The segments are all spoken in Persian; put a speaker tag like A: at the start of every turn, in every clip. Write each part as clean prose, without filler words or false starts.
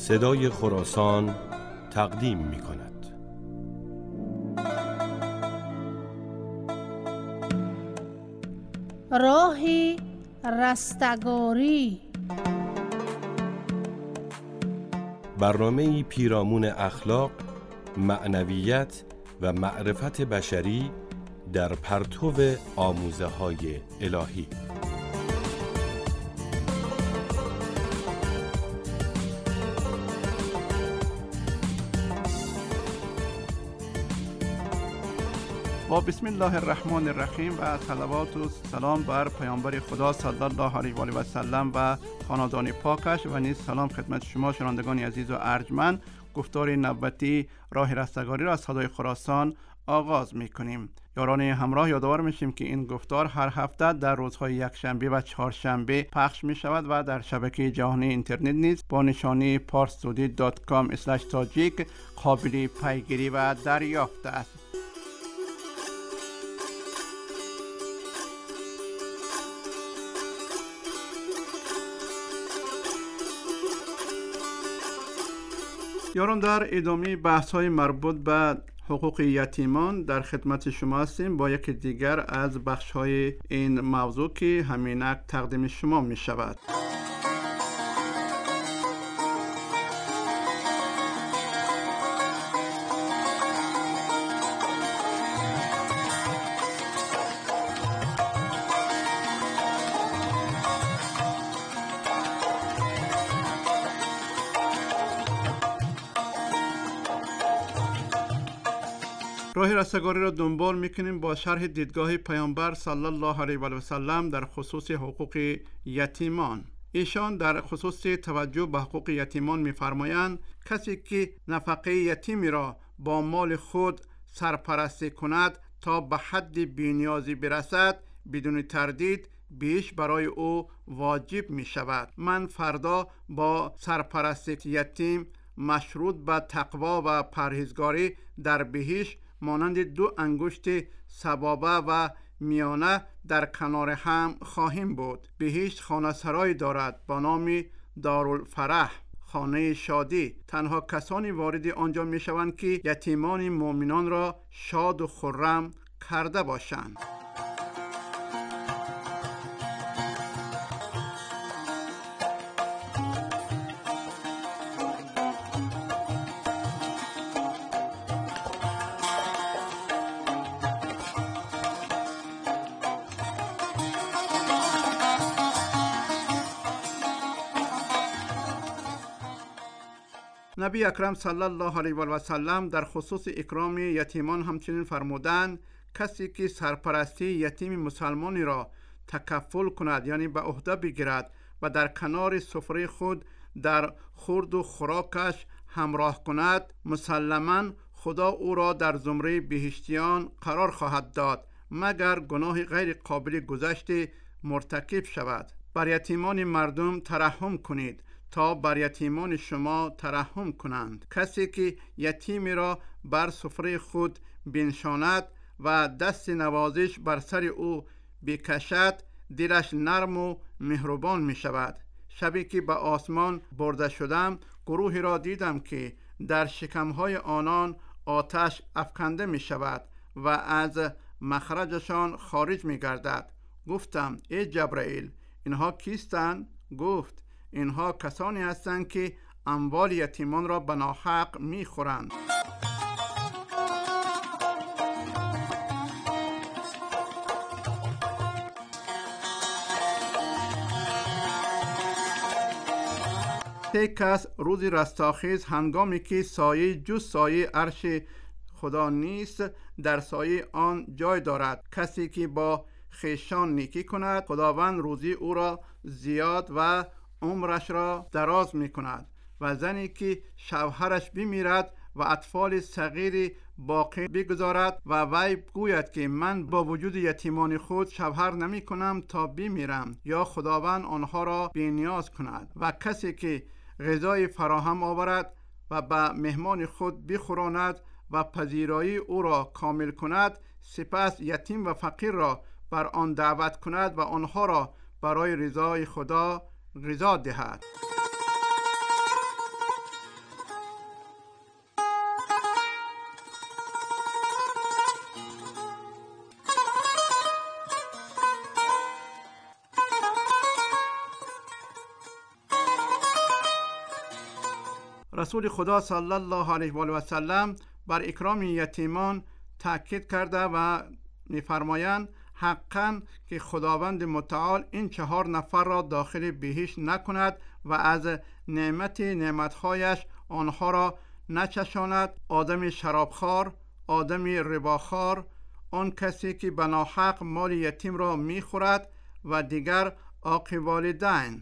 A: صدای خراسان تقدیم می کند.
B: راه رستگاری،
A: برنامه‌ای پیرامون اخلاق، معنویت و معرفت بشری در پرتو آموزه‌های الهی.
C: با بسم الله الرحمن الرحیم و صلوات و سلام بر پیامبر خدا صلی الله علیه و آله و سلم و خاندان پاکش و نیز سلام خدمت شما شنوندگان عزیز و ارجمند. گفتار نبوتی راه رستگاری را از صدای خراسان آغاز می‌کنیم. یاران همراه یادآور میشیم که این گفتار هر هفته در روزهای یکشنبه و چهارشنبه پخش می شود و در شبکه جهانی اینترنت نیز با نشانی parstoday.com/tajik قابل پیگیری و دریافت است. یاران، در ادامه بحث‌های مربوط به حقوق یتیمان در خدمت شما هستیم با یکی دیگر از بخش‌های این موضوع که همینک تقدیم شما می شود. راه رستگاری را دنبال میکنیم با شرح دیدگاه پیامبر صلی الله علیه و سلم در خصوص حقوق یتیمان. ایشان در خصوص توجه به حقوق یتیمان میفرمایند کسی که نفقه یتیمی را با مال خود سرپرستی کند تا به حد بی‌نیازی برسد، بدون تردید بیش برای او واجب می شود. من فردا با سرپرستی یتیم مشروط به تقوا و پرهیزگاری در بهشت مانند دو انگشت سبابه و میانه در کنار هم خواهیم بود. بهشت خانه سرای دارد با نام دارالفرح، خانه شادی. تنها کسانی وارد آنجا می شوند که یتیمان مؤمنان را شاد و خرم کرده باشند. نبی اکرم صلی الله علیه و سلم در خصوص اکرام یتیمان همچنین فرمودند کسی که سرپرستی یتیم مسلمانی را تکفل کند، یعنی به عهده بگیرد و در کنار سفره خود در خورد و خوراکش همراه کند، مسلماً خدا او را در زمره بهشتیان قرار خواهد داد مگر گناه غیر قابل گذشت مرتکب شود. بر یتیمان مردم ترحم کنید تا بر یتیمان شما ترحم کنند. کسی که یتیمی را بر سفره خود بنشاند و دست نوازش بر سر او بکشد، دلش نرم و مهربان می شود. شبی که به آسمان برده شدم، گروهی را دیدم که در شکمهای آنان آتش افکنده می شود و از مخرجشان خارج می گردد. گفتم ای جبرائیل، اینها کیستند؟ گفت اینها کسانی هستند که اموال یتیمان را به ناحق می خورند. سه کس روز رستاخیز هنگامی که سایه جز سایه عرش خدا نیست در سایه آن جای دارد. کسی که با خویشان نیکی کند، خداوند روزی او را زیاد و عمرش را دراز می کند. و زنی که شوهرش بمیرد و اطفال صغیر باقی بگذارد و وی گوید که من با وجود یتیمان خود شوهر نمی کنم تا بمیرم، یا خداوند آنها را بی‌نیاز کند. و کسی که غذای فراهم آورد و به مهمان خود بخوراند و پذیرایی او را کامل کند، سپس یتیم و فقیر را بر آن دعوت کند و آنها را برای رضای خدا غذا دهد. رسول خدا صلی الله علیه و آله و سلم بر اکرام یتیمان تاکید کرده و می‌فرمایند حقاً که خداوند متعال این 4 نفر را داخل بهشت نکند و از نعمتهایش آنها را نچشاند: آدم شرابخوار، آدم رباخوار، آن کسی که به ناحق مال یتیم را می‌خورد و دیگر عاق والدین.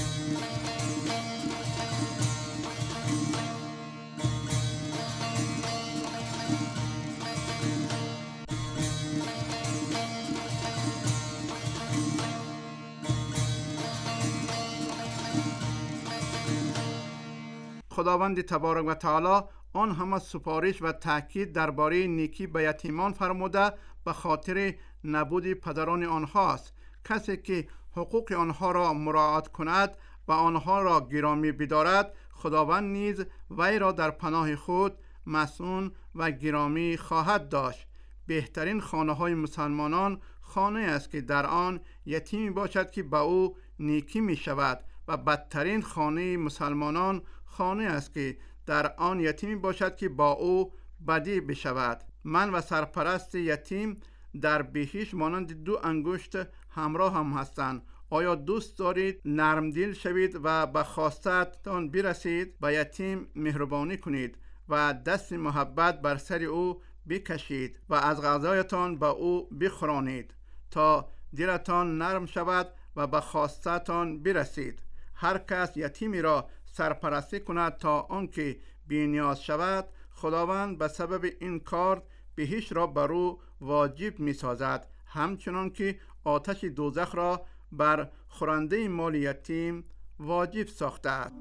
C: خداوند تبارک و تعالی آن همه سفارش و تاکید درباره نیکی به یتیمان فرموده به خاطر نبود پدران آنهاست. کسی که حقوق آنها را مراعات کند و آنها را گرامی بدارد، خداوند نیز وی را در پناه خود مسئول و گرامی خواهد داشت. بهترین خانه های مسلمانان خانه است که در آن یتیمی باشد که به او نیکی می شود و بدترین خانه مسلمانان خانه است که در آن یتیمی باشد که با او بدی بشود. من و سرپرست یتیم در بهشت مانند 2 انگشت همراه هم هستند. آیا دوست دارید نرم دل شوید و به خواستتان برسید؟ به یتیم مهربانی کنید و دست محبت بر سر او بکشید و از غذایتان به او بخورانید تا دلتان نرم شود و به خواستتان برسید. هر کس یتیمی را سرپرستی کند تا آنکه بی‌نیاز شود، خداوند به سبب این کار بهشت را بر او واجب می سازد، همچنان که آتش دوزخ را بر خورنده مال یتیم واجب ساخته است.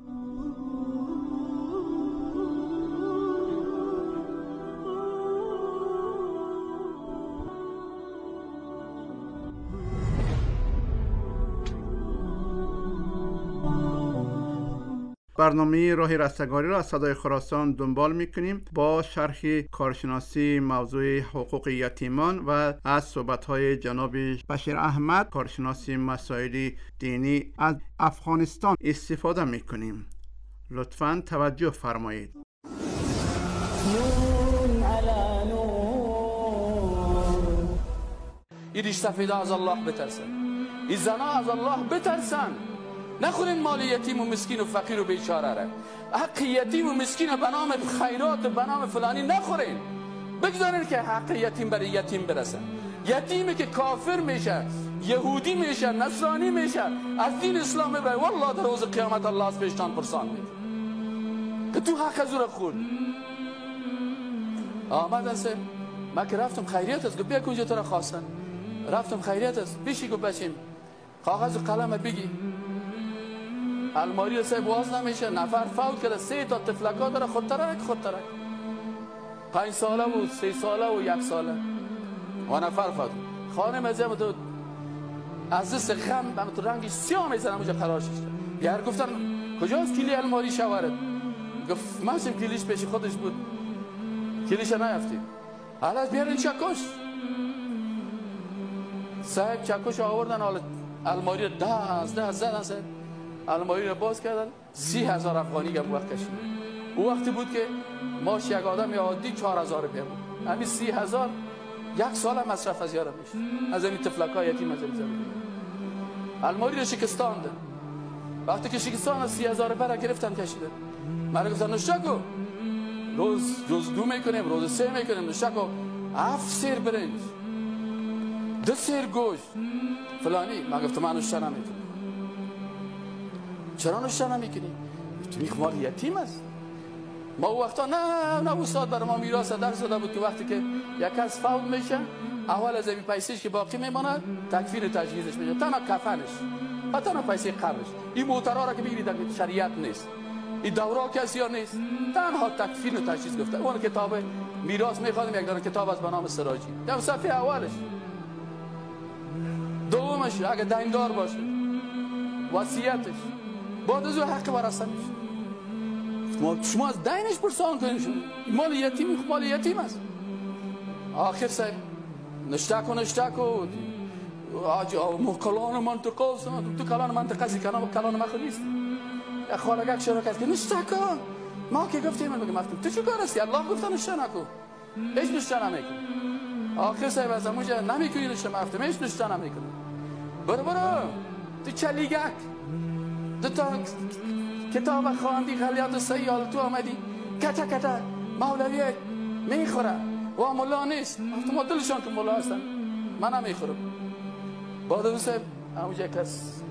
C: برنامه راه رستگاری را از صدای خراسان دنبال میکنیم با شرح کارشناسی موضوع حقوق یتیمان و از صحبت‌های جناب بشیر احمد، کارشناسی مسائل دینی از افغانستان استفاده میکنیم. لطفاً توجه فرمایید.
B: این ریش سفیده از الله بترسن، این زنا از الله بترسن. نخورین مال یتیم و مسکین و فقیر و بیچاره را. حق یتیم و مسکین به نام خیرات و به نام فلانی نخورین. بگذارین که حق یتیم برای یتیم برسه. یتیمی که کافر میشه، یهودی میشه، نصرانی میشه، از دین اسلام میبره، والله در روز قیامت الله از پیشتان پرسان میده که تو حق از او را خورد. آمد است من که رفتم خیریت است، گفت بیا کنجا تو را خواستن. رفتم خیریت است، بیشی گفت بچیم کاغذ و قلم بگی. الماری سه باز نمیشه، نفر فوت کرده، 3 تا تفلکا داره، خودترک 5 ساله و 3 ساله و 1 ساله و نفر فوت. خانم ازم تو از دست غم تو رنگش سیاه میزنم اونجا قرار شده. یار گفتن کجاست کلی الماری شوارت؟ گفت من سم کلیش پیش خودش بود، کلیش نیافتی. حالا بیارین چکش. صاحب چکش آوردن، حالا الماری ده زدن، الماری رو باز کردن، 30,000 افغانی گم وقت کشید. او وقتی بود که ماش یک آدم عادی 4,000 روپیه بود. همین 30,000 1 سال مصرف از یارم میشه. از این تفلکای یتیم از این زمین. الماری رو شکستاند. وقتی که شکستان 30,000 روپیه را گرفتن کشیدن. من گفتم نوشاکو روز 2 میکنیم، روز 3 میکنیم. نوشاکو 7 سیر برنج، 2 سیر گوشت فلانی. من گفتم من نوشا نمیکنم. چرا نوشا نمیکنی؟ تو مال یتیم است. ما او وقتا نه استاد برای ما میراث درس داده بود که وقتی که یک کس فوت میشه، اول از این پیسه‌اش که باقی میمونه تکفین تجهیزش میشه، تنها کفنش و تنها پیسه قبرش. این موترا را که بگیرید در شریعت نیست، این دورا کسی ها نیست، تنها تکفین و تجهیز گفته. اون کتاب میراث میخوادم، یک دانه کتاب از به نام سراجی، در صفحه اولش. دومش اگه دیندار باشه وصیتش بعد از حق ورثه میشه. شما از دینش پرسان کنید، مال یتیم است. آخر صاحب نشتاکو کلان منطقه است. تو کلان منطقه است، کلان ما نیست. خالگک شروع کرد که نشتاکو ما که گفتیم میگم مفتون تو چی کار هستی؟ الله گفته نوشته نکن، هیچ نوشته نمیکنی. آخر صاحب از اونجا نمیکنی نوشته مفتون، هیچ نوشته نمیکنی. برو تو چلیگک دو تا کتاب خواندی خلیات سیال تو آمدی کتا مولوی میخوره و مولا نیست. ما دلشان که مولا هستن، من هم میخورم. بعد اون صاحب اونجا کس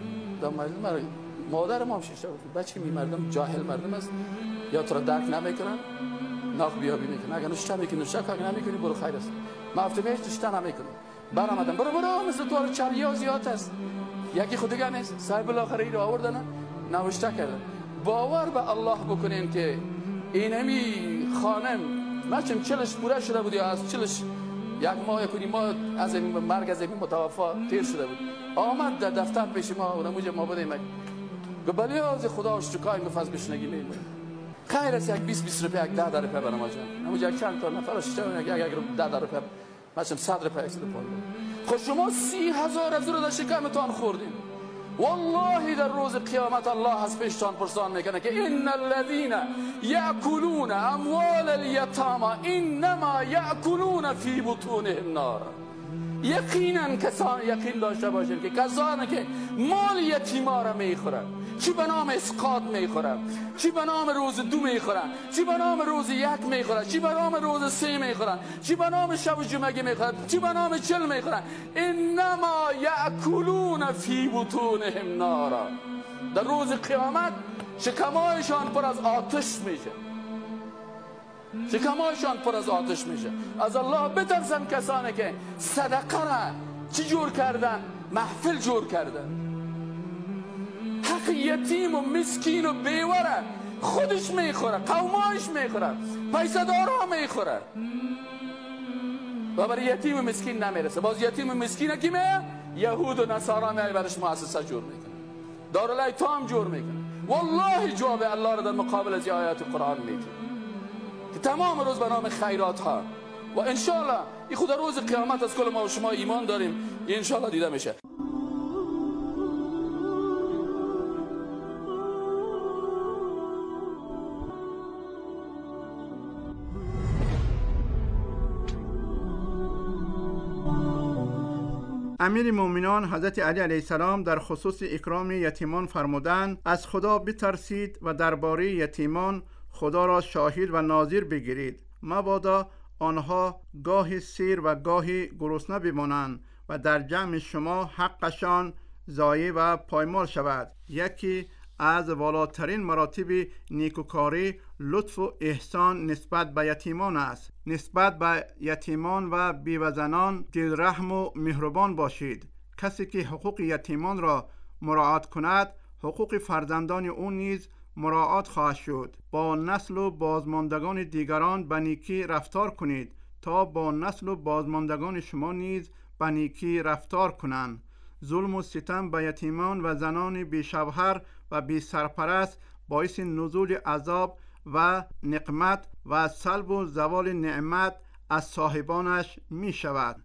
B: مادر ما هم شیشه بود، بچه مردم جاهل مردم است، یا تو را درک نمیکنن ناخ بیابی میکنن. اگر نشته میکنی نشته کار نمیکنی برو خیر است. مفتون هیچ نشته نمیکنی. برآمدم برو مثل تو چریا زیاد است، یکی خودگاه نیست. صاحب بالاخره این رو آوردن نوشته کردن. باور به الله بکنین که اینمی خانم مچم چلش پوره شده بود یا از چلش یک ماه کنی ما از مرگ از این متوفا تیر شده بود. آمد در دفتر پیش ما و نموجه ما بودیم بلی از خدا شکای مفز بشنگی میمون خیر است. یک 20 روپیه یک 10 روپیه برام آجا نموجه یک چند تا نفر شده یک 10 روپیه مثلا 100 روپیه 100 روپیه. خود شما 30,000 از رو در شکمتان خوردین. والله در روز قیامت الله از پیشتان پرسان میکنه که ان الذين ياكلون اموال اليتامى انما ياكلون في بطونهم نارا. یقینا کسان یقین داشته باشید که کسانی که مال یتیما را میخورن، چی به نام اسقاط میخورن، چی به نام روز 2 میخورن، چی به نام روز 1 میخورن، چی به نام روز 3 میخورن، چی به نام شب جمعه میخورن، چی به نام 40 میخورن، انما یاکلون فی بطونهم نارا. در روز قیامت شکمایشان پر از آتش میشه، شکمایشان پر از آتش میشه. از الله بترسن کسانی که صدقه را چی جور کردن؟ محفل جور کردن. حق یتیم و مسکین و بیوره خودش میخوره، قومایش میخوره، پیسه دارا میخوره و برای یتیم و مسکین نمیرسه. باز یتیم و مسکین کی میه؟ یهود و نصارا میه برش مؤسسه جور میکنه، دارالایتام جور میکنه. والله جواب الله را در مقابل از آیات قرآن میده که تمام روز به نام خیرات ها و انشالله این خود روز قیامت از کل ما و شما ایمان داریم انشالله دیده میشه.
C: امیر مومنان حضرت علی علیه السلام در خصوص اکرام یتیمان فرمودند از خدا بترسید و درباره یتیمان خدا را شاهد و ناظر بگیرید، مبادا آنها گاهی سیر و گاهی گرسنه بمانند و در جمع شما حقشان ضایع و پایمال شود. یکی از والاترین مراتب نیکوکاری لطف و احسان نسبت به یتیمان است. نسبت به یتیمان و بیوه‌زنان دلرحم و مهربان باشید. کسی که حقوق یتیمان را مراعات کند حقوق فرزندان او نیز مراعات خواهد شد. با نسل و بازماندگان دیگران به نیکی رفتار کنید تا با نسل و بازماندگان شما نیز به نیکی رفتار کنند. ظلم و ستم به یتیمان و زنان بی‌شوهر و بی سرپرست باعث نزول عذاب و نقمت و سلب و زوال نعمت از صاحبانش می شود.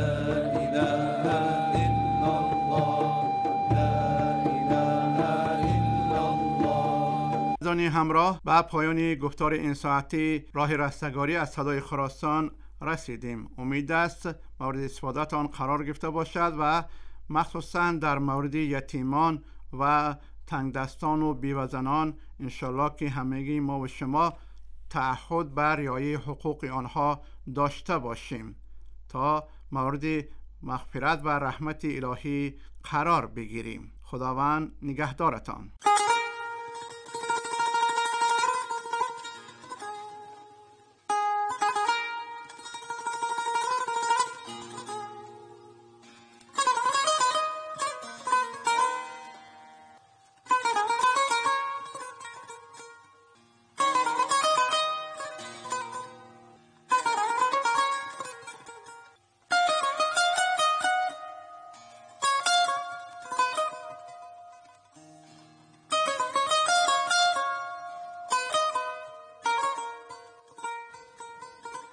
C: عزیزان همراه، به پایان گفتار این ساعتی راه رستگاری از صدای خراسان رسیدیم. امید است مورد استفادهتان قرار گرفته باشد و مخصوصا در مورد یتیمان و تنگدستان و بیوه‌زنان انشالله که همگی ما و شما تعهد بر رعایت حقوق آنها داشته باشیم تا مورد مغفرت و رحمت الهی قرار بگیریم. خداوند نگهدارتان.